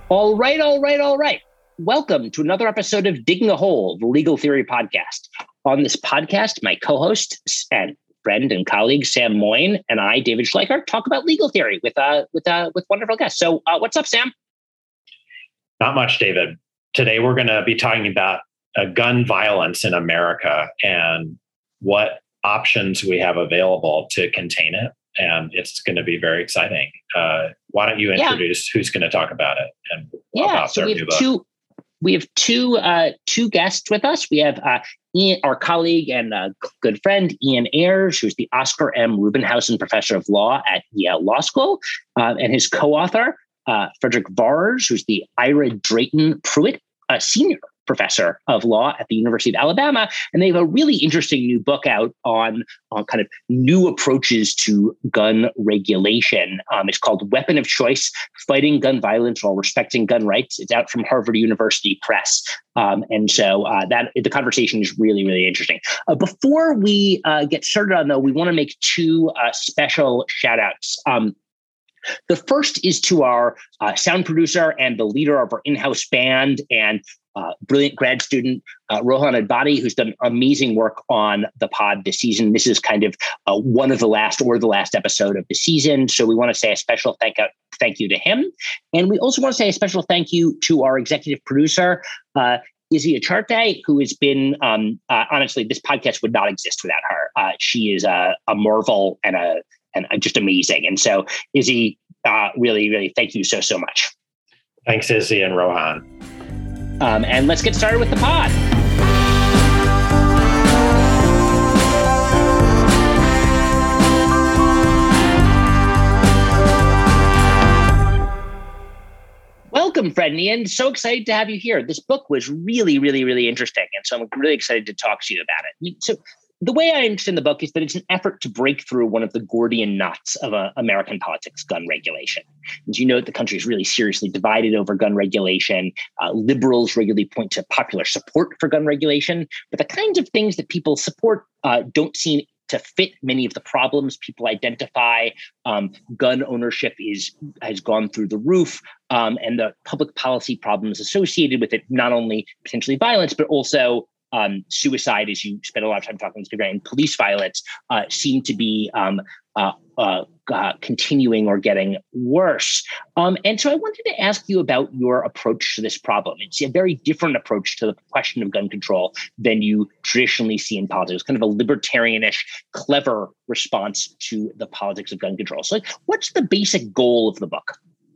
All right, all right, all right. Welcome to another episode of Digging a Hole, the Legal Theory Podcast. On this podcast, my co-host and friend and colleague Sam Moyne and I, David Schleicher, talk about legal theory with wonderful guests. So, what's up, Sam? Not much, David. Today we're going to be talking about gun violence in America and what options we have available to contain it. And it's going to be very exciting. Why don't you introduce who's going to talk about it and about their new book? We have two guests with us. We have Ian, our colleague and good friend, Ian Ayers, who's the Oscar M. Rubenhausen Professor of Law at Yale Law School, and his co-author, Frederick Varrs, who's the Ira Drayton Pruitt Senior Professor of Law at the University of Alabama. And they have a really interesting new book out on kind of new approaches to gun regulation. It's called Weapon of Choice, Fighting Gun Violence While Respecting Gun Rights. It's out from Harvard University Press. And so the conversation is really, really interesting. Before we get started on, though, we want to make two special shout outs. The first is to our sound producer and the leader of our in-house band and brilliant grad student, Rohan Adbati, who's done amazing work on the pod this season. This is kind of one of the last episode of the season. So we want to say a special thank you to him. And we also want to say a special thank you to our executive producer, Izzy Acharte, who has been, honestly, this podcast would not exist without her. She is a marvel and just amazing. And so, Izzy, really, really thank you so much. Thanks, Izzy and Rohan. And let's get started with the pod. Welcome, Fred and Ian. So excited to have you here. This book was really, really, really interesting. And so I'm really excited to talk to you about it. So the way I understand the book is that it's an effort to break through one of the Gordian knots of American politics, gun regulation. As you know, the country is really seriously divided over gun regulation. Liberals regularly point to popular support for gun regulation, but the kinds of things that people support don't seem to fit many of the problems people identify. Gun ownership has gone through the roof, and the public policy problems associated with it, not only potentially violence, but also suicide, as you spend a lot of time talking to, and police violence seem to be continuing or getting worse. And so I wanted to ask you about your approach to this problem. It's a very different approach to the question of gun control than you traditionally see in politics. It's kind of a libertarianish, clever response to the politics of gun control. So what's the basic goal of the book?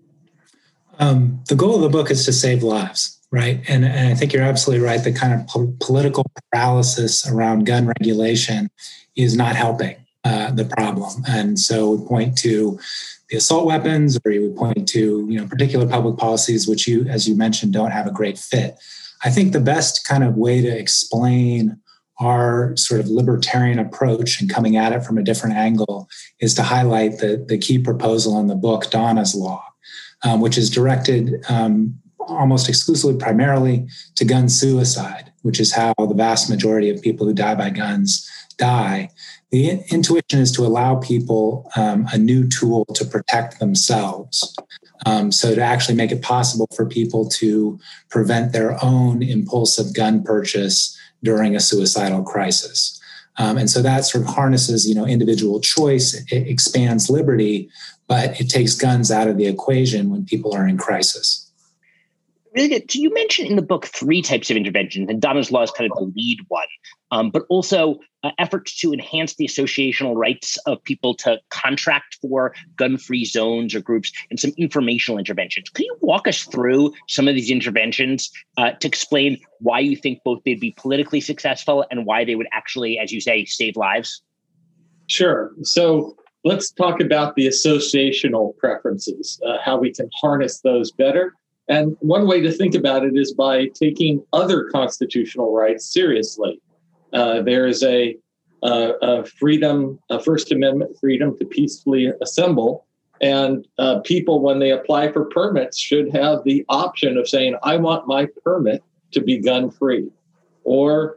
The goal of the book is to save lives. Right. And I think you're absolutely right. The kind of political paralysis around gun regulation is not helping the problem. And so we point to the assault weapons, or you would point to, particular public policies, which you, as you mentioned, don't have a great fit. I think the best kind of way to explain our sort of libertarian approach and coming at it from a different angle is to highlight the key proposal in the book, Donna's Law, which is directed almost exclusively, primarily to gun suicide, which is how the vast majority of people who die by guns die. The intuition is to allow people a new tool to protect themselves. So to actually make it possible for people to prevent their own impulsive gun purchase during a suicidal crisis. And so that sort of harnesses, individual choice, it expands liberty, but it takes guns out of the equation when people are in crisis. Really good. So you mentioned in the book three types of interventions, and Donna's Law is kind of the lead one, but also efforts to enhance the associational rights of people to contract for gun-free zones or groups, and some informational interventions. Could you walk us through some of these interventions to explain why you think both they'd be politically successful and why they would actually, as you say, save lives? Sure. So let's talk about the associational preferences, how we can harness those better. And one way to think about it is by taking other constitutional rights seriously. There is a freedom, a First Amendment freedom to peacefully assemble. And people, when they apply for permits, should have the option of saying, I want my permit to be gun-free. Or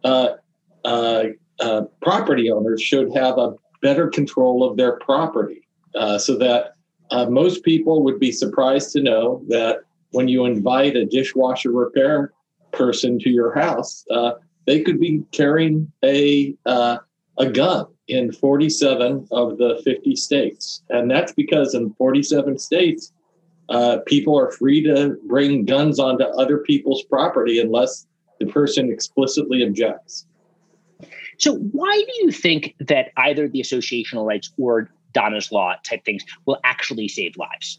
property owners should have a better control of their property so that most people would be surprised to know that when you invite a dishwasher repair person to your house, they could be carrying a gun in 47 of the 50 states. And that's because in 47 states, people are free to bring guns onto other people's property unless the person explicitly objects. So why do you think that either the associational rights or Donna's Law type things will actually save lives?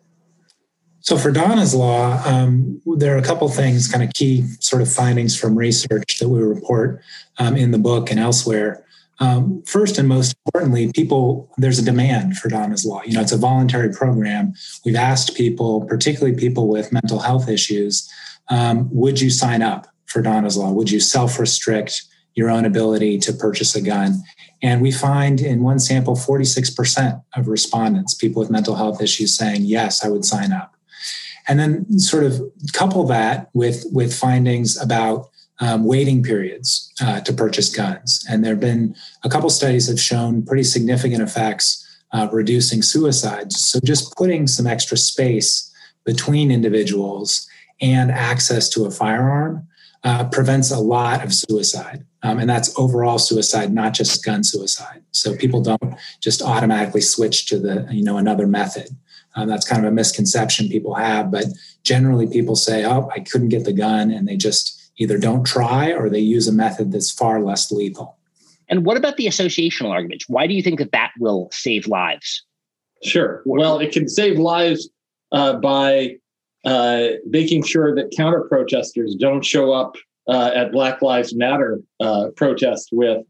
So for Donna's Law, there are a couple things, kind of key sort of findings from research that we report in the book and elsewhere. First and most importantly, there's a demand for Donna's Law. It's a voluntary program. We've asked people, particularly people with mental health issues, would you sign up for Donna's Law? Would you self-restrict your own ability to purchase a gun? And we find in one sample, 46% of respondents, people with mental health issues, saying, yes, I would sign up. And then sort of couple that with findings about waiting periods to purchase guns. And there have been a couple studies that have shown pretty significant effects reducing suicides. So just putting some extra space between individuals and access to a firearm prevents a lot of suicide. And that's overall suicide, not just gun suicide. So people don't just automatically switch to another method. That's kind of a misconception people have, but generally people say, oh, I couldn't get the gun, and they just either don't try or they use a method that's far less lethal. And what about the associational arguments? Why do you think that will save lives? Sure. Well, it can save lives by making sure that counter protesters don't show up at Black Lives Matter protests with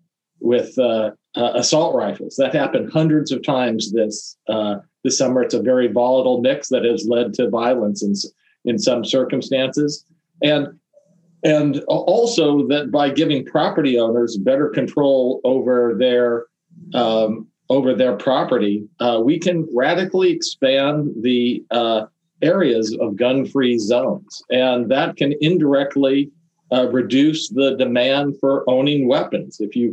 assault rifles. That happened hundreds of times this summer. It's a very volatile mix that has led to violence in some circumstances, and also that by giving property owners better control over their property, we can radically expand the areas of gun-free zones, and that can indirectly reduce the demand for owning weapons.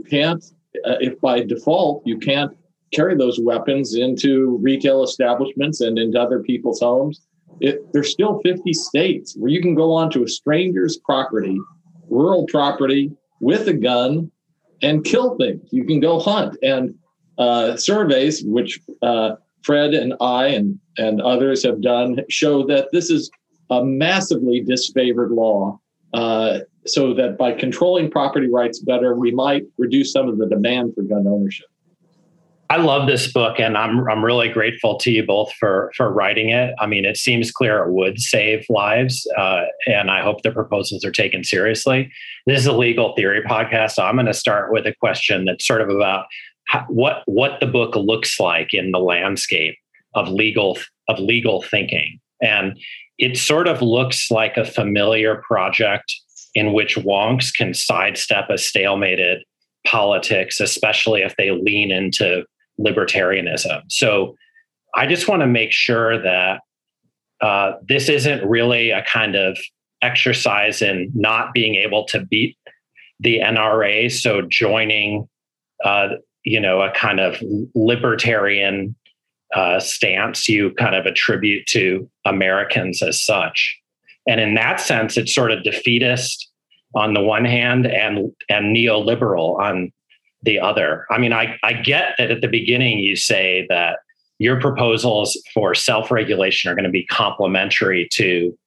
If by default you can't carry those weapons into retail establishments and into other people's homes, there's still 50 states where you can go onto a stranger's property, rural property, with a gun and kill things. You can go hunt. And surveys, which Fred and I and others have done, show that this is a massively disfavored law. So that by controlling property rights better, we might reduce some of the demand for gun ownership. I love this book, and I'm really grateful to you both for writing it. I mean, it seems clear it would save lives, and I hope the proposals are taken seriously. This is a legal theory podcast, so I'm going to start with a question that's sort of about what the book looks like in the landscape of legal thinking, and it sort of looks like a familiar project in which wonks can sidestep a stalemated politics, especially if they lean into libertarianism. So I just want to make sure that this isn't really a kind of exercise in not being able to beat the NRA. So joining, a kind of libertarian stance you kind of attribute to Americans as such. And in that sense, it's sort of defeatist on the one hand and neoliberal on the other. I mean, I get that at the beginning you say that your proposals for self-regulation are going to be complementary to,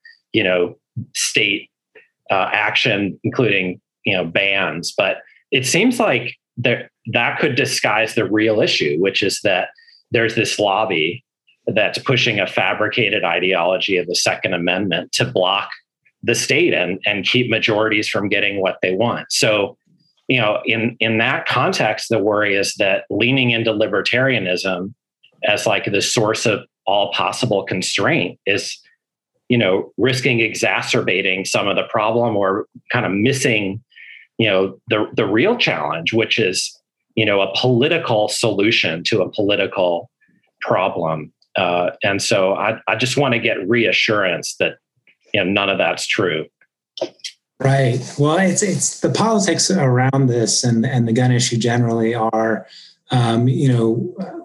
state action, including, bans. But it seems like that could disguise the real issue, which is that there's this lobby that's pushing a fabricated ideology of the Second Amendment to block the state and keep majorities from getting what they want. So, in that context, the worry is that leaning into libertarianism as like the source of all possible constraint is, risking exacerbating some of the problem or kind of missing, the real challenge, which is, a political solution to a political problem. And so I just want to get reassurance that none of that's true. Right. Well, it's the politics around this and the gun issue generally are,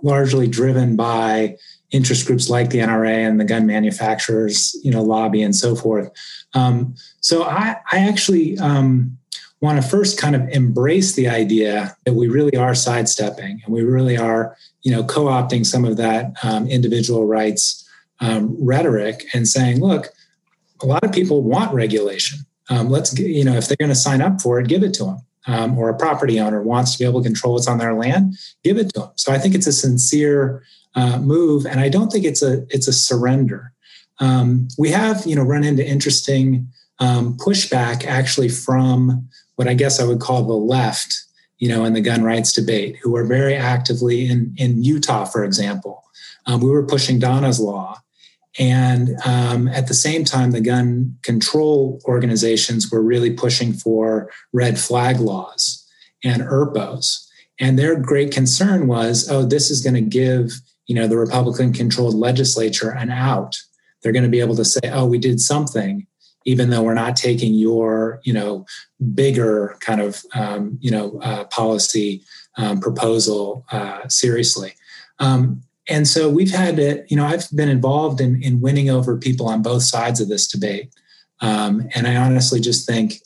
largely driven by interest groups like the NRA and the gun manufacturers, lobby and so forth. So I actually want to first kind of embrace the idea that we really are sidestepping and we really are, co-opting some of that individual rights rhetoric and saying, look, a lot of people want regulation. If they're going to sign up for it, give it to them. Or a property owner wants to be able to control what's on their land, give it to them. So I think it's a sincere move, and I don't think it's a surrender. We have, run into interesting pushback actually from what I guess I would call the left, in the gun rights debate, who are very actively in Utah, for example. We were pushing Donna's Law. And at the same time, the gun control organizations were really pushing for red flag laws and ERPOs. And their great concern was, this is going to give, the Republican-controlled legislature an out. They're going to be able to say, we did something, even though we're not taking your, bigger kind of, policy proposal seriously. And so we've had to, I've been involved in winning over people on both sides of this debate. And I honestly just think,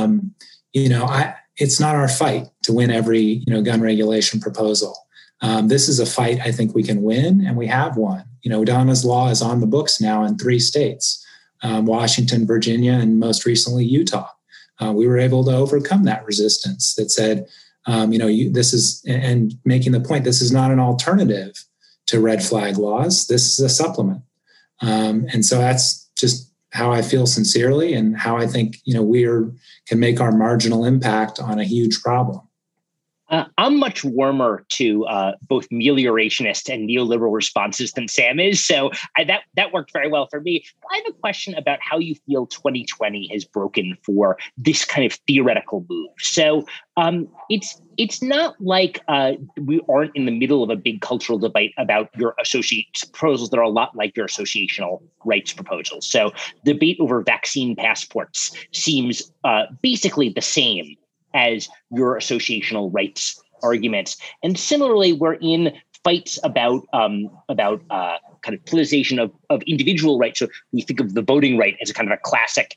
it's not our fight to win every, gun regulation proposal. This is a fight I think we can win, and we have won. Donna's Law is on the books now in 3 states, Washington, Virginia, and most recently Utah. We were able to overcome that resistance that said, this is, and making the point, this is not an alternative to red flag laws. This is a supplement. And so that's just how I feel sincerely and how I think, we can make our marginal impact on a huge problem. I'm much warmer to both meliorationist and neoliberal responses than Sam is. So that worked very well for me. I have a question about how you feel 2020 has broken for this kind of theoretical move. So it's not like we aren't in the middle of a big cultural debate about your proposals that are a lot like your associational rights proposals. So the debate over vaccine passports seems basically the same as your associational rights arguments. And similarly, we're in fights about kind of politicization of individual rights. So we think of the voting right as a kind of a classic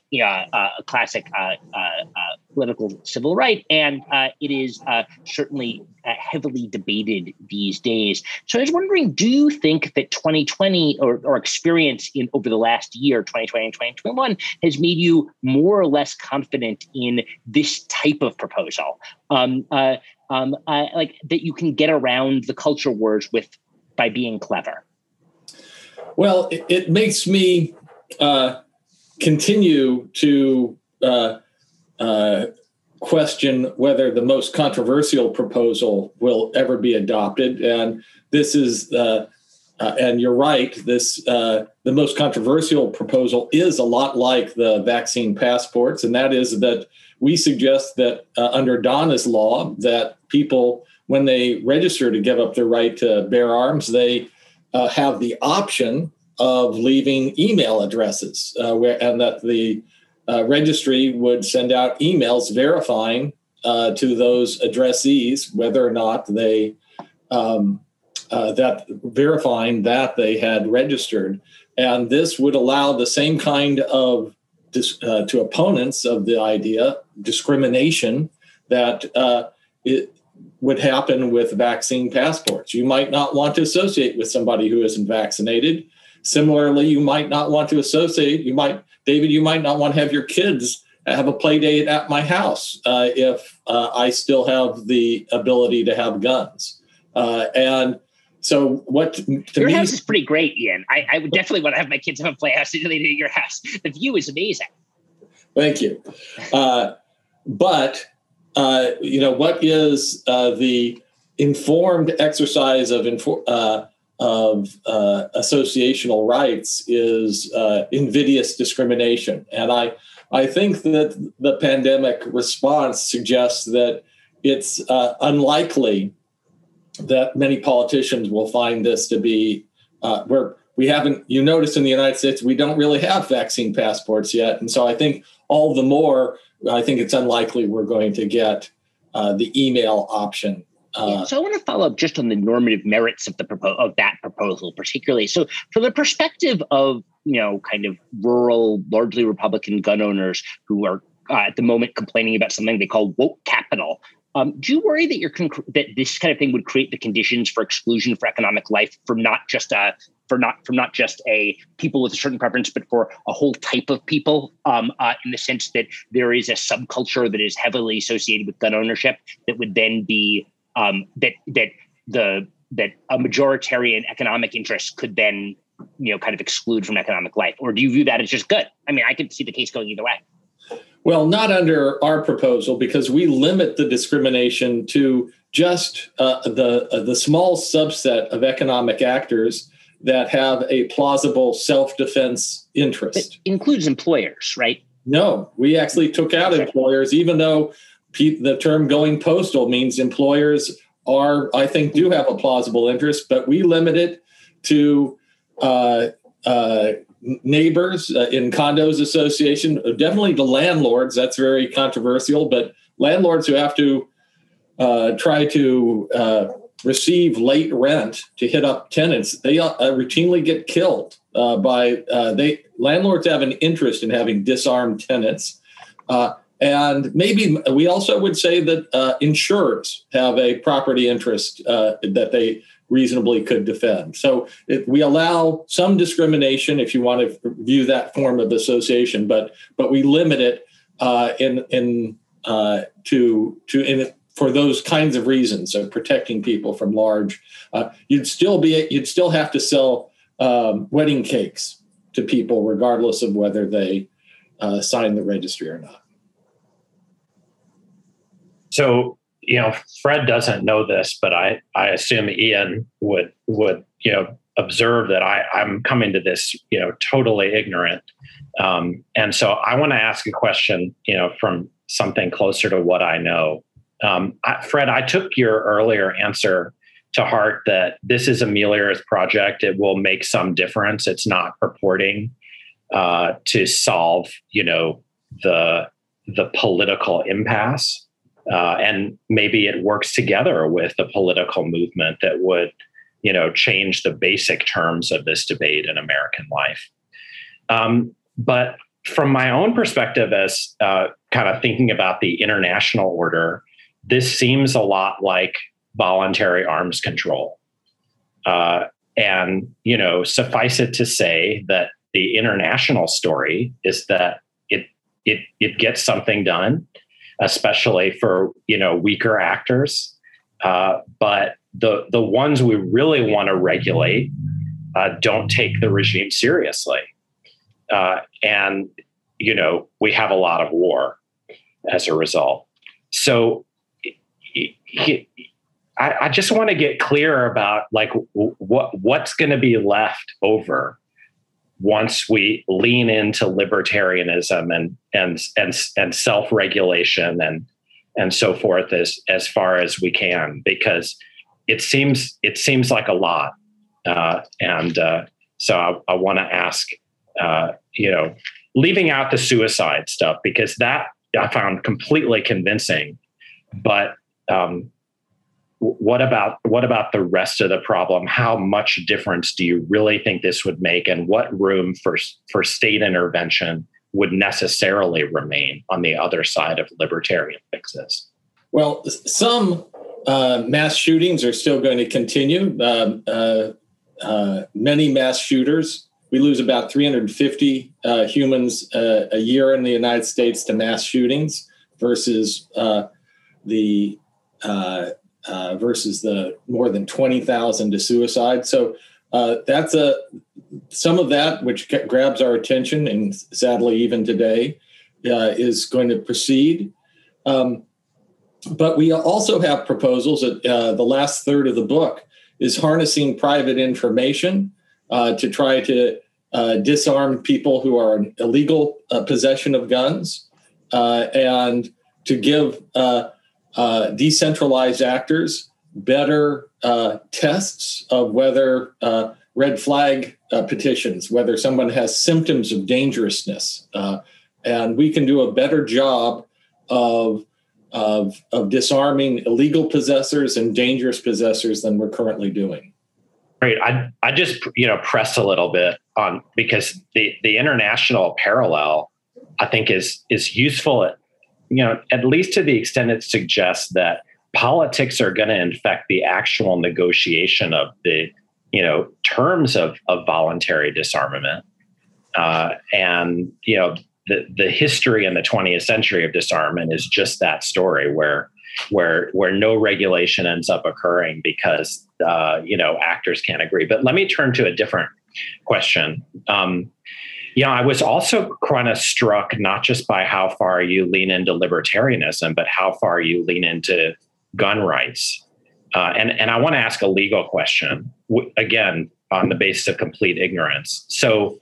political civil right, and it is certainly heavily debated these days. So I was wondering, do you think that 2020 or experience over the last year, 2020 and 2021, has made you more or less confident in this type of proposal? Like that you can get around the culture wars by being clever? Well, it makes me continue to question whether the most controversial proposal will ever be adopted. And this is, and you're right, the most controversial proposal is a lot like the vaccine passports. And that is that we suggest that under Donna's Law, that people, when they register to give up their right to bear arms, they have the option of leaving email addresses, and that the registry would send out emails verifying to those addressees whether or not they verifying that they had registered. And this would allow the same kind of to opponents of the idea discrimination that it would happen with vaccine passports. You might not want to associate with somebody who isn't vaccinated. Similarly, you might not want to associate. You might not want to have your kids have a play date at my house if I still have the ability to have guns. And so your house is pretty great, Ian. I would definitely want to have my kids have a playhouse at your house. The view is amazing. Thank you. But what is the informed exercise of associational rights is invidious discrimination. And I think that the pandemic response suggests that it's unlikely that many politicians will find this to be where we haven't, you notice in the United States, we don't really have vaccine passports yet. And so I think all the more, I think it's unlikely we're going to get the email option So I want to follow up just on the normative merits of that proposal, particularly. So, from the perspective of kind of rural, largely Republican gun owners who are at the moment complaining about something they call woke capital, do you worry that that this kind of thing would create the conditions for exclusion for economic life from not just a people with a certain preference, but for a whole type of people, in the sense that there is a subculture that is heavily associated with gun ownership that would then be that a majoritarian economic interest could then kind of exclude from economic life? Or do you view that as just good? I mean, I could see the case going either way. Well, not under our proposal, because we limit the discrimination to just the small subset of economic actors that have a plausible self-defense interest. It includes employers, right? No, we actually took out employers, even though the term going postal means employers do have a plausible interest, but we limit it to neighbors in condos association, definitely to landlords. That's very controversial, but landlords who have to try to receive late rent to hit up tenants, they routinely get killed landlords have an interest in having disarmed tenants. And maybe we also would say that insurers have a property interest that they reasonably could defend. So we allow some discrimination if you want to view that form of association, but we limit it for those kinds of reasons of protecting people from large. You'd still have to sell wedding cakes to people regardless of whether they sign the registry or not. So, Fred doesn't know this, but I assume Ian would observe that I'm coming to this, totally ignorant. And so I want to ask a question, from something closer to what I know. Fred, I took your earlier answer to heart that this is Amelior's project. It will make some difference. It's not purporting to solve, the political impasse. And maybe it works together with the political movement that would, change the basic terms of this debate in American life. But from my own perspective, as kind of thinking about the international order, this seems a lot like voluntary arms control. And, suffice it to say that the international story is that it gets something done, especially for, weaker actors. But the ones we really want to regulate don't take the regime seriously. And, we have a lot of war as a result. So I just want to get clear about what's going to be left over once we lean into libertarianism and self-regulation and so forth as far as we can, because it seems like a lot. So I want to ask, leaving out the suicide stuff, because that I found completely convincing, but what about the rest of the problem? How much difference do you really think this would make, and what room for state intervention would necessarily remain on the other side of libertarian fixes? Well, some mass shootings are still going to continue. Many mass shooters. We lose about 350 humans a year in the United States to mass shootings versus the more than 20,000 to suicide. So that's some of that which grabs our attention, and sadly even today is going to proceed. But we also have proposals that the last third of the book is harnessing private information to try to disarm people who are in illegal possession of guns, and to give decentralized actors better tests of whether red flag petitions, whether someone has symptoms of dangerousness. And we can do a better job of of disarming illegal possessors and dangerous possessors than we're currently doing. Right. I just, press a little bit on, because the international parallel, I think is useful, at least to the extent it suggests that politics are going to infect the actual negotiation of the, terms of voluntary disarmament. And, the history in the 20th century of disarmament is just that story where no regulation ends up occurring because, actors can't agree. But let me turn to a different question. I was also kind of struck not just by how far you lean into libertarianism, but how far you lean into gun rights. And I want to ask a legal question, again, on the basis of complete ignorance. So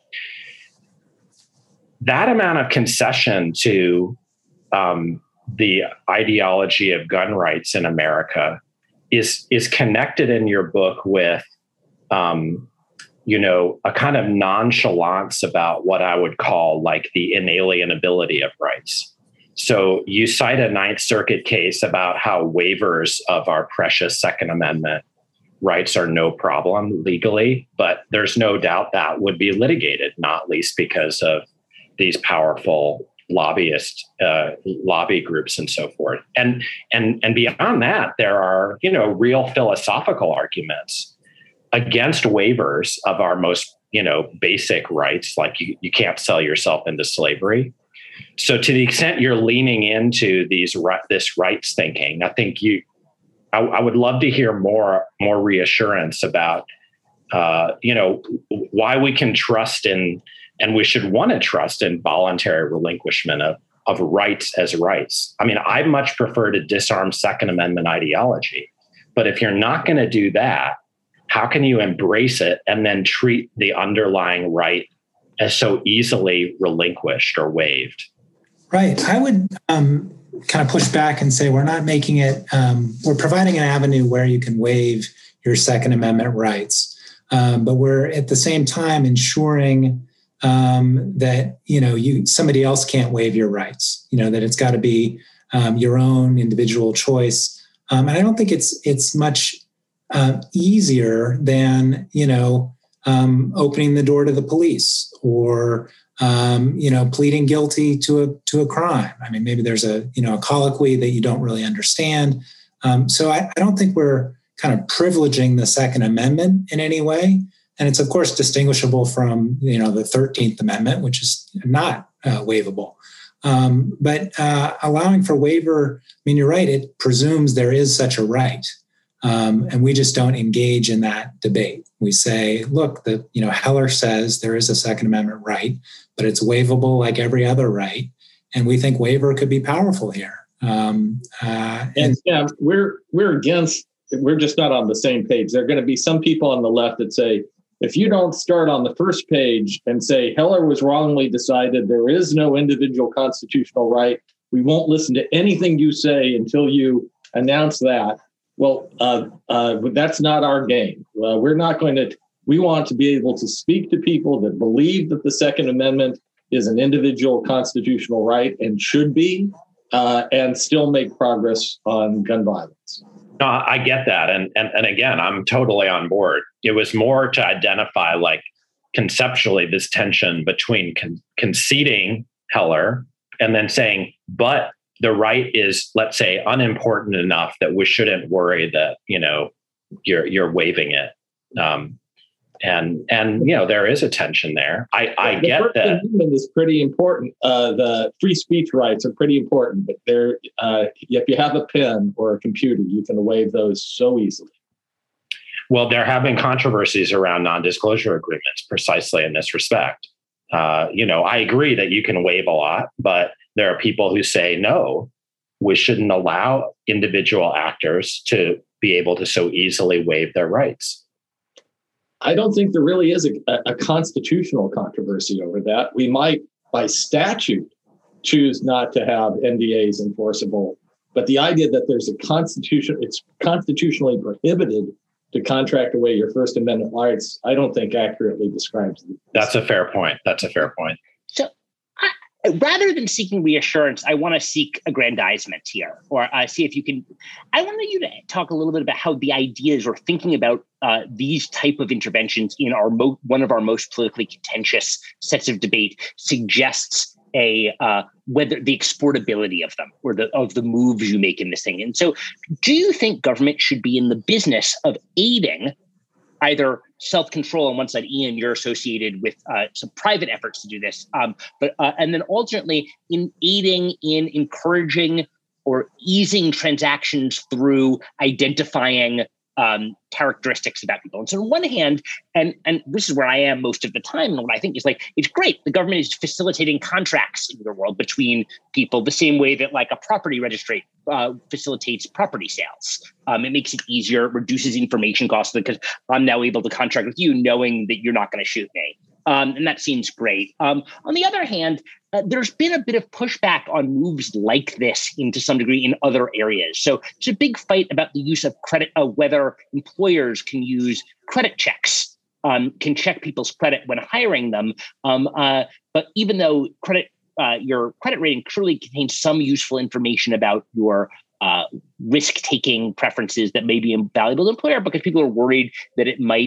that amount of concession to the ideology of gun rights in America is connected in your book with, a kind of nonchalance about what I would call like the inalienability of rights. So you cite a Ninth Circuit case about how waivers of our precious Second Amendment rights are no problem legally, but there's no doubt that would be litigated, not least because of these powerful lobby groups and so forth. And beyond that, there are, real philosophical arguments against waivers of our most, basic rights, like you can't sell yourself into slavery. So to the extent you're leaning into this rights thinking, I think I would love to hear more reassurance about, why we can trust in, and we should want to trust in voluntary relinquishment of rights as rights. I mean, I much prefer to disarm Second Amendment ideology, but if you're not going to do that, how can you embrace it and then treat the underlying right as so easily relinquished or waived? Right. I would kind of push back and say we're not making it, we're providing an avenue where you can waive your Second Amendment rights. But we're at the same time ensuring that, somebody else can't waive your rights, that it's got to be your own individual choice. And I don't think it's much easier than, opening the door to the police or, pleading guilty to a crime. I mean, maybe there's a colloquy that you don't really understand. So I don't think we're kind of privileging the Second Amendment in any way. And it's, of course, distinguishable from, the 13th Amendment, which is not waivable. But allowing for waiver, I mean, you're right, it presumes there is such a right. And we just don't engage in that debate. We say, look, Heller says there is a Second Amendment right, but it's waivable like every other right. And we think waiver could be powerful here. We're just not on the same page. There are going to be some people on the left that say, if you don't start on the first page and say Heller was wrongly decided, there is no individual constitutional right, we won't listen to anything you say until you announce that. Well, that's not our game. We're not going to. We want to be able to speak to people that believe that the Second Amendment is an individual constitutional right and should be, and still make progress on gun violence. No, I get that. And again, I'm totally on board. It was more to identify, like, conceptually this tension between conceding Heller and then saying, but the right is, let's say, unimportant enough that we shouldn't worry that, you're waiving it. And there is a tension there. I get that. The First Amendment is pretty important. The free speech rights are pretty important, but if you have a pen or a computer, you can waive those so easily. Well, there have been controversies around non-disclosure agreements precisely in this respect. I agree that you can waive a lot, but there are people who say, no, we shouldn't allow individual actors to be able to so easily waive their rights. I don't think there really is a constitutional controversy over that. We might, by statute, choose not to have NDAs enforceable. But the idea that there's it's constitutionally prohibited to contract away your First Amendment rights, I don't think accurately describes it. That's a fair point. So rather than seeking reassurance, I want to seek aggrandizement here, or see if you can. I want you to talk a little bit about how the ideas or thinking about these type of interventions in our one of our most politically contentious sets of debate suggests whether the exportability of them or of the moves you make in this thing. And so, do you think government should be in the business of aiding either self-control on one side? Ian, you're associated with some private efforts to do this, but and then alternately in aiding in encouraging or easing transactions through identifying characteristics about people. And so on one hand, and this is where I am most of the time, and what I think is like, it's great. The government is facilitating contracts in the world between people the same way that like a property registry facilitates property sales. It makes it easier, reduces information costs because I'm now able to contract with you knowing that you're not going to shoot me. And that seems great. On the other hand, there's been a bit of pushback on moves like this into some degree in other areas. So there's a big fight about the use of credit, whether employers can use credit checks, can check people's credit when hiring them. But even though your credit rating truly contains some useful information about your risk-taking preferences that may be invaluable to the employer, because people are worried that it might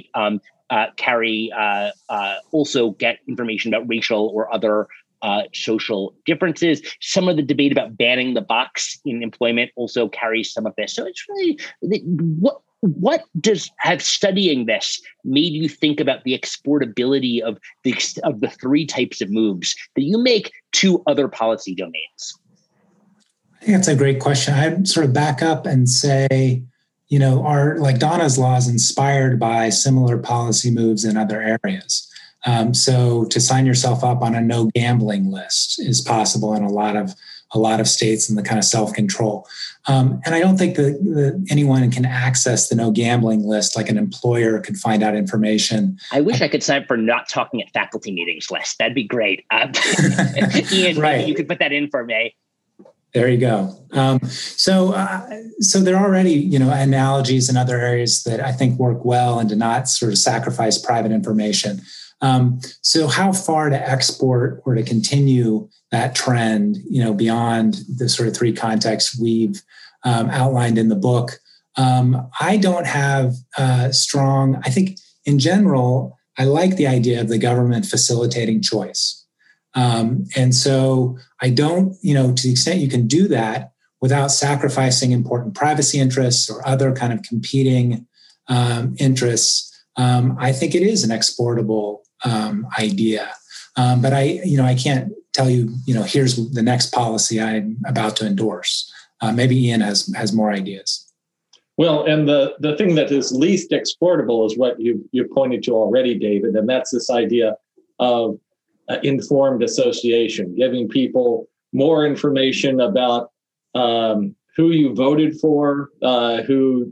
also get information about racial or other social differences. Some of the debate about banning the box in employment also carries some of this. So it's really what have studying this made you think about the exportability of the three types of moves that you make to other policy domains? I think that's a great question. I'd sort of back up and say, like Donna's law is inspired by similar policy moves in other areas. So to sign yourself up on a no gambling list is possible in a lot of states, and the kind of self-control. And I don't think that anyone can access the no gambling list like an employer could find out information. I wish I could sign up for not talking at faculty meetings list. That'd be great. Ian, right. Maybe you could put that in for me. There you go. So there are already, analogies in other areas that I think work well and do not sort of sacrifice private information. So how far to export or to continue that trend, beyond the sort of three contexts we've outlined in the book? I don't have I think in general, I like the idea of the government facilitating choice. And so I don't, to the extent you can do that without sacrificing important privacy interests or other kind of competing interests, I think it is an exportable idea. But I can't tell you, here's the next policy I'm about to endorse. Maybe Ian has more ideas. Well, and the thing that is least exportable is what you pointed to already, David, and that's this idea of informed association, giving people more information about who you voted for, who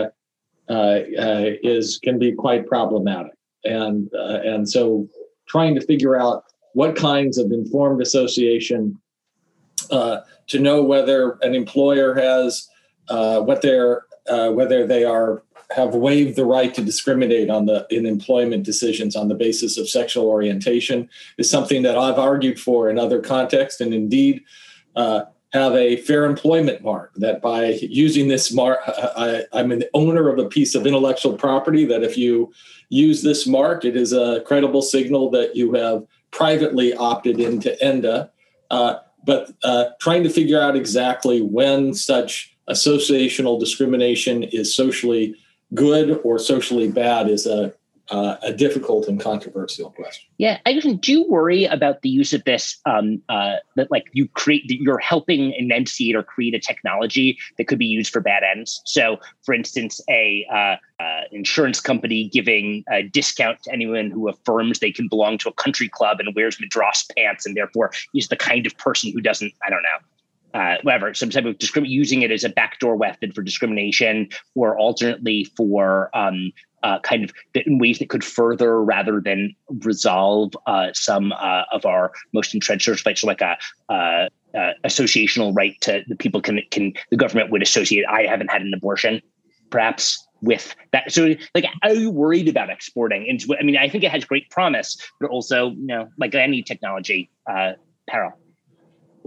can be quite problematic, and so trying to figure out what kinds of informed association to know whether an employer has whether they have waived the right to discriminate in employment decisions on the basis of sexual orientation is something that I've argued for in other contexts, and indeed have a fair employment mark, that by using this mark, I'm an owner of a piece of intellectual property, that if you use this mark, it is a credible signal that you have privately opted into ENDA. But trying to figure out exactly when such associational discrimination is socially good or socially bad is a difficult and controversial question. Yeah, do you worry about the use of this, that like you're helping enunciate or create a technology that could be used for bad ends? So, for instance, a insurance company giving a discount to anyone who affirms they can belong to a country club and wears Madras pants and therefore is the kind of person who doesn't, I don't know, whatever, some type of using it as a backdoor method for discrimination, or alternately for kind of in ways that could further rather than resolve some of our most entrenched social rights, so like a associational right to the people can the government would associate I haven't had an abortion, perhaps, with that. So like, are you worried about exporting into? I mean, I think it has great promise, but also, like any technology, peril.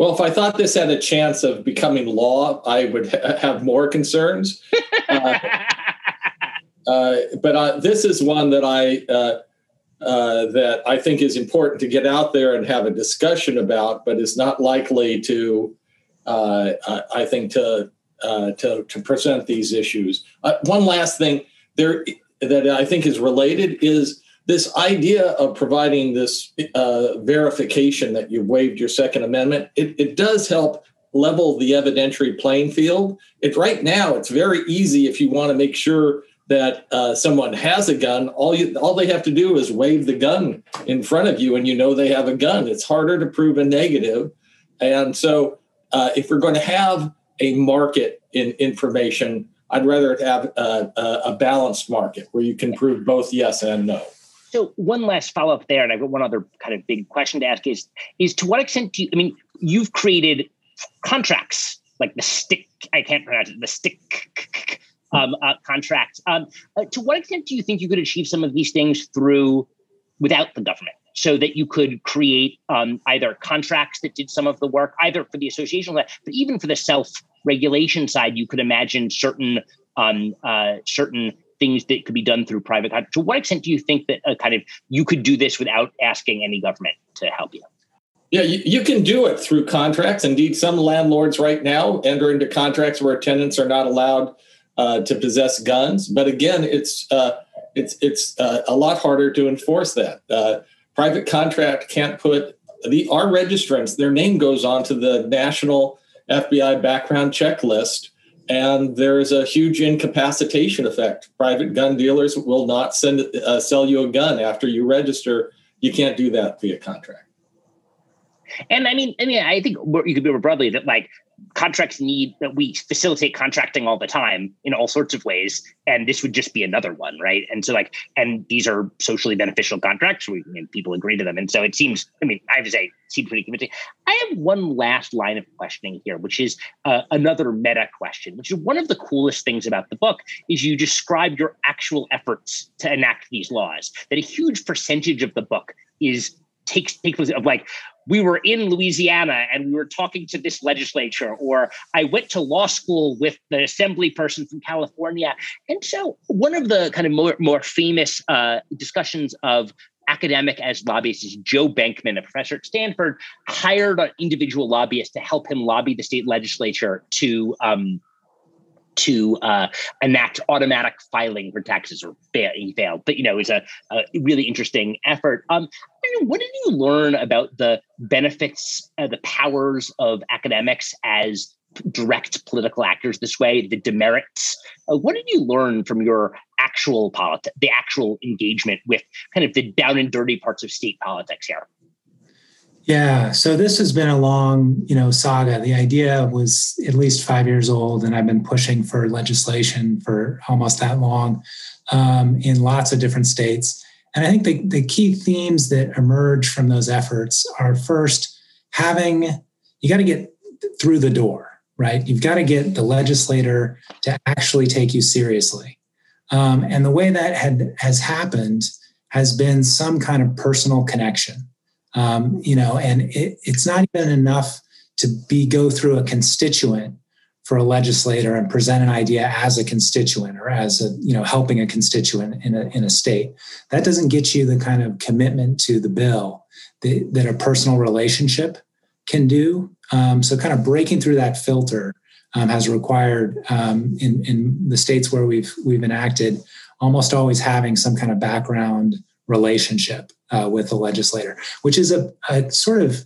Well, if I thought this had a chance of becoming law, I would have more concerns. But this is one that I think is important to get out there and have a discussion about, but is not likely to, I think, to present these issues. One last thing there that I think is related is this idea of providing this verification that you've waived your Second Amendment. It does help level the evidentiary playing field. Right now, it's very easy if you want to make sure that someone has a gun. All they have to do is wave the gun in front of you, and you know they have a gun. It's harder to prove a negative. And so if we're going to have a market in information, I'd rather have a balanced market where you can prove both yes and no. So one last follow-up there, and I've got one other kind of big question to ask is to what extent do you, you've created contracts like the stick, I can't pronounce it, the stick contracts. To what extent do you think you could achieve some of these things without the government, so that you could create either contracts that did some of the work, either for the association, but even for the self-regulation side, you could imagine certain things that could be done through private contracts. To what extent do you think that you could do this without asking any government to help you? Yeah, you can do it through contracts. Indeed, some landlords right now enter into contracts where tenants are not allowed to possess guns. But again, it's a lot harder to enforce that. Private contract can't put our registrants, their name goes onto the national FBI background check list, and there is a huge incapacitation effect. Private gun dealers will not sell you a gun after you register. You can't do that via contract. And I think you could be more broadly that contracts that we facilitate contracting all the time in all sorts of ways. And this would just be another one, right? And so and these are socially beneficial contracts. People agree to them. And so it seems, I have to say, it seems pretty convincing. I have one last line of questioning here, which is another meta question, which is one of the coolest things about the book is you describe your actual efforts to enact these laws, that a huge percentage of the book takes of we were in Louisiana and we were talking to this legislature, or I went to law school with the assembly person from California. And so one of the kind of more famous discussions of academic as lobbyists is Joe Bankman, a professor at Stanford, hired an individual lobbyist to help him lobby the state legislature to enact automatic filing for taxes, or he failed. But, it was a really interesting effort. What did you learn about the benefits, the powers of academics as direct political actors this way, the demerits? What did you learn from your actual the actual engagement with kind of the down and dirty parts of state politics here? Yeah, so this has been a long, saga. The idea was at least 5 years old, and I've been pushing for legislation for almost that long in lots of different states. And I think the key themes that emerge from those efforts are, first, you got to get through the door, right? You've got to get the legislator to actually take you seriously. And the way that has happened has been some kind of personal connection. And it's not even enough to go through a constituent for a legislator and present an idea as a constituent or as helping a constituent in a state. That doesn't get you the kind of commitment to the bill that a personal relationship can do. So kind of breaking through that filter has required in the states where we've enacted almost always having some kind of background relationship with the legislator, which is a sort of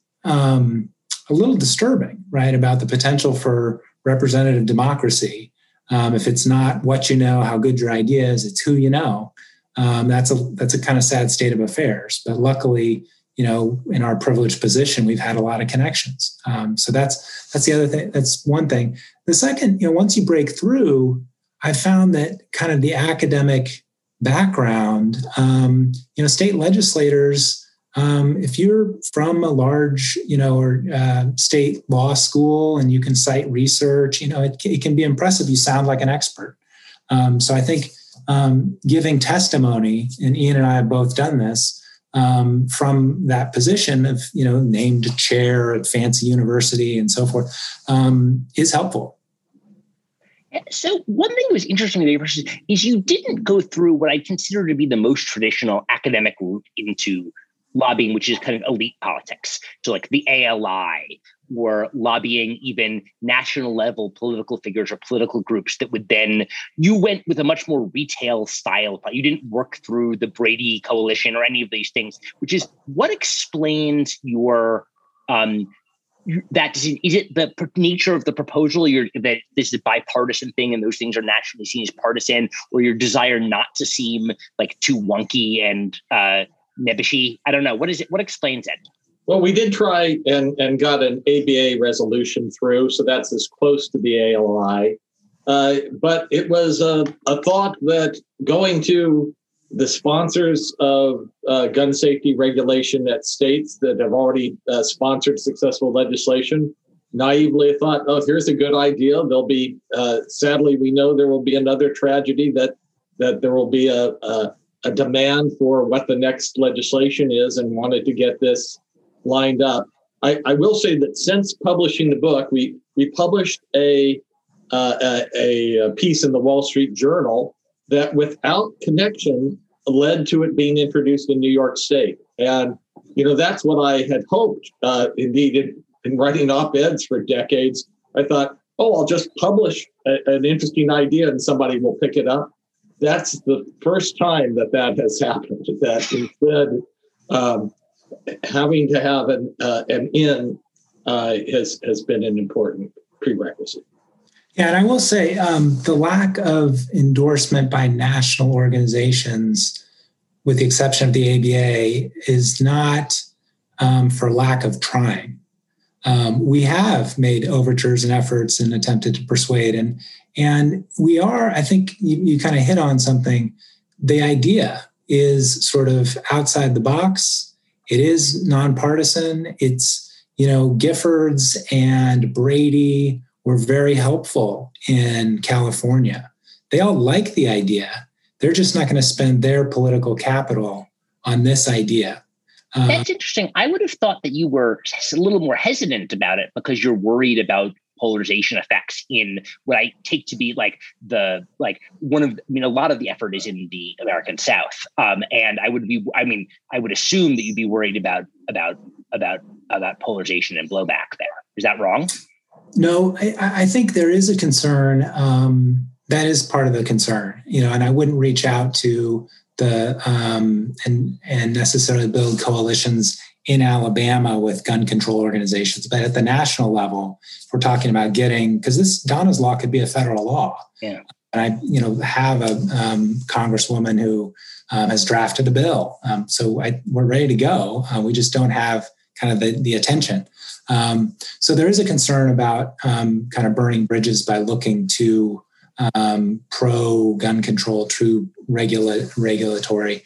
a little disturbing, right, about the potential for representative democracy. If it's not what you know, how good your idea is, it's who you know. That's a kind of sad state of affairs. But luckily, in our privileged position, we've had a lot of connections. So that's the other thing. That's one thing. The second, once you break through, I found that kind of the academic background, state legislators, if you're from a large, or state law school and you can cite research, it can be impressive. You sound like an expert. So I think giving testimony, and Ian and I have both done this, from that position of, named chair at fancy university and so forth, is helpful. So one thing that was interesting is you didn't go through what I consider to be the most traditional academic route into lobbying, which is kind of elite politics. So like the ALI, or lobbying even national level political figures or political groups that would then, you went with a much more retail style. You didn't work through the Brady Coalition or any of these things, which is what explains your that is it the nature of the proposal, that this is a bipartisan thing and those things are naturally seen as partisan, or your desire not to seem like too wonky and nebbishy? I don't know. What is it? What explains it? Well, we did try and got an ABA resolution through, so that's as close to the ALI. But it was a thought that going to the sponsors of gun safety regulation at states that have already sponsored successful legislation, naively thought, oh, here's a good idea. There'll be, sadly, we know there will be another tragedy, that there will be a demand for what the next legislation is, and wanted to get this lined up. I will say that since publishing the book, we published a piece in the Wall Street Journal that, without connection, led to it being introduced in New York State. And, that's what I had hoped. Indeed, in writing op-eds for decades, I thought, I'll just publish an interesting idea and somebody will pick it up. That's the first time that has happened, that instead having to have an in has been an important prerequisite. Yeah, and I will say the lack of endorsement by national organizations, with the exception of the ABA, is not for lack of trying. We have made overtures and efforts and attempted to persuade, and we are, I think you kind of hit on something. The idea is sort of outside the box. It is nonpartisan. It's, Giffords and Brady were very helpful in California. They all like the idea. They're just not going to spend their political capital on this idea. That's interesting. I would have thought that you were a little more hesitant about it because you're worried about polarization effects in what I take to be a lot of the effort is in the American South. And I would assume that you'd be worried about polarization and blowback there. Is that wrong? No, I think there is a concern. That is part of the concern, and I wouldn't reach out to the and necessarily build coalitions in Alabama with gun control organizations. But at the national level, if we're talking about because this Donna's Law could be a federal law. Yeah. And I have a congresswoman who has drafted a bill. So we're ready to go. We just don't have kind of the attention. So there is a concern about kind of burning bridges by looking to pro gun control, true regulatory.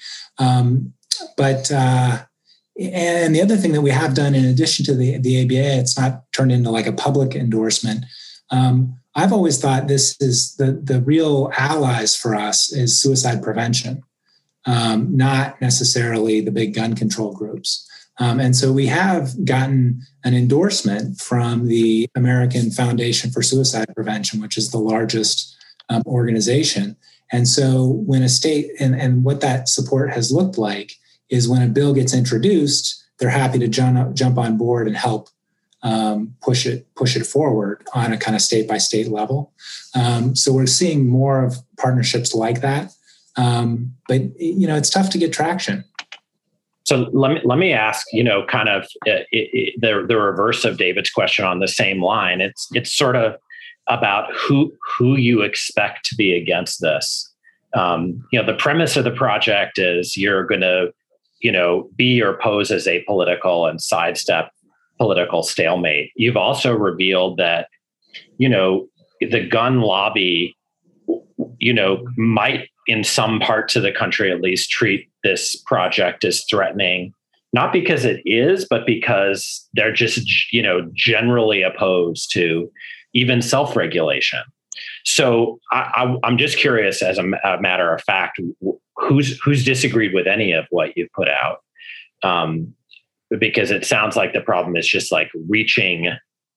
And the other thing that we have done, in addition to the ABA, it's not turned into like a public endorsement. I've always thought this is the real allies for us is suicide prevention, not necessarily the big gun control groups. And so we have gotten an endorsement from the American Foundation for Suicide Prevention, which is the largest organization. And so when a state, and what that support has looked like is when a bill gets introduced, they're happy to jump on board and help push it forward on a kind of state by state level. So we're seeing more of partnerships like that. But it's tough to get traction. So let me ask, kind of the reverse of David's question on the same line. It's sort of about who you expect to be against this. The premise of the project is you're going to, be or pose as apolitical and sidestep political stalemate. You've also revealed that, the gun lobby, might in some parts of the country at least treat this project as threatening, not because it is, but because they're just, generally opposed to even self-regulation. So I'm just curious, as a matter of fact, who's disagreed with any of what you've put out? because it sounds like the problem is just like reaching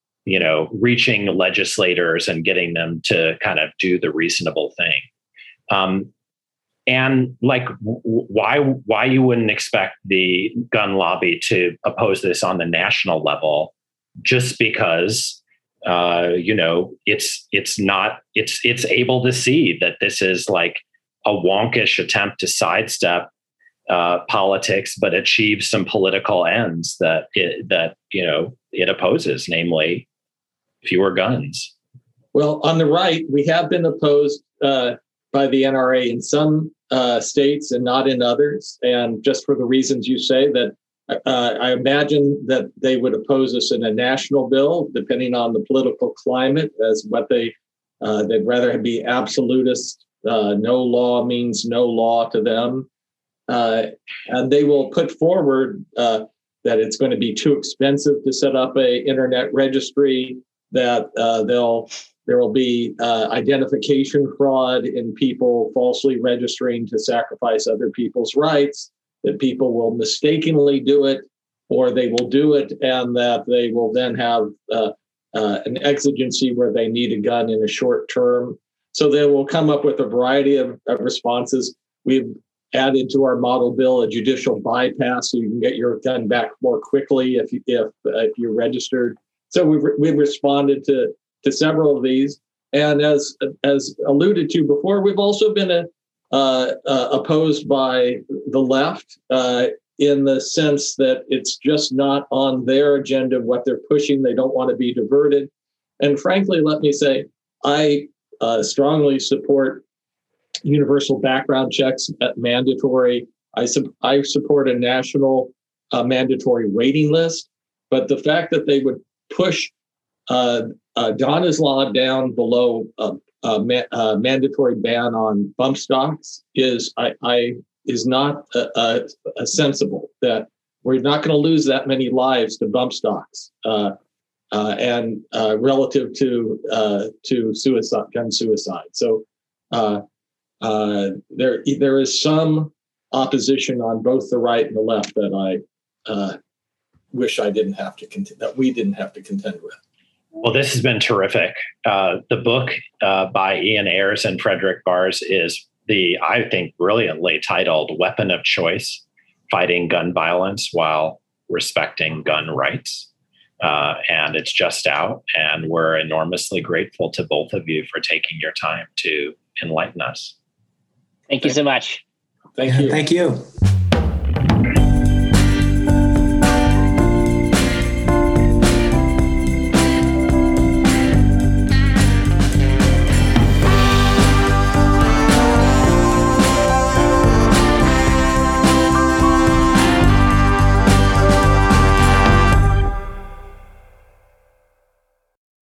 legislators and getting them to kind of do the reasonable thing. And like, why you wouldn't expect the gun lobby to oppose this on the national level, just because, it's able to see that this is like a wonkish attempt to sidestep politics, but achieve some political ends that it opposes, namely fewer guns. Well, on the right, we have been opposed by the NRA in some states and not in others. And just for the reasons you say, that I imagine that they would oppose us in a national bill, depending on the political climate, as what they'd rather be absolutist. No law means no law to them. And they will put forward that it's going to be too expensive to set up a internet registry, that there will be identification fraud in people falsely registering to sacrifice other people's rights, that people will mistakenly do it, or they will do it, and that they will then have an exigency where they need a gun in a short term. So they will come up with a variety of responses. We've added to our model bill a judicial bypass, so you can get your gun back more quickly if you're registered. So we've responded to several of these, and as alluded to before, we've also been opposed by the left in the sense that it's just not on their agenda what they're pushing. They don't want to be diverted, and frankly, let me say, I strongly support universal background checks at mandatory. I support a national mandatory waiting list, but the fact that they would push Donna's Law down below a mandatory ban on bump stocks is not sensible. That we're not going to lose that many lives to bump stocks, and relative to suicide, gun suicide. So there is some opposition on both the right and the left that I wish I didn't have to that we didn't have to contend with. Well, this has been terrific. The book by Ian Ayres and Frederick Barrs is I think, brilliantly titled Weapon of Choice, Fighting Gun Violence While Respecting Gun Rights. And it's just out, and we're enormously grateful to both of you for taking your time to enlighten us. Thank you so much. Thank you. Thank you.